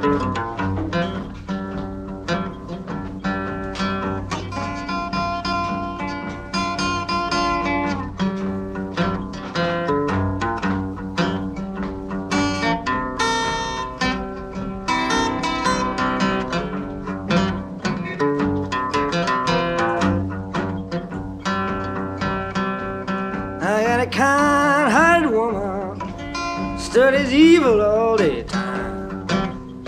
I got a kind-hearted woman, studies evil all day.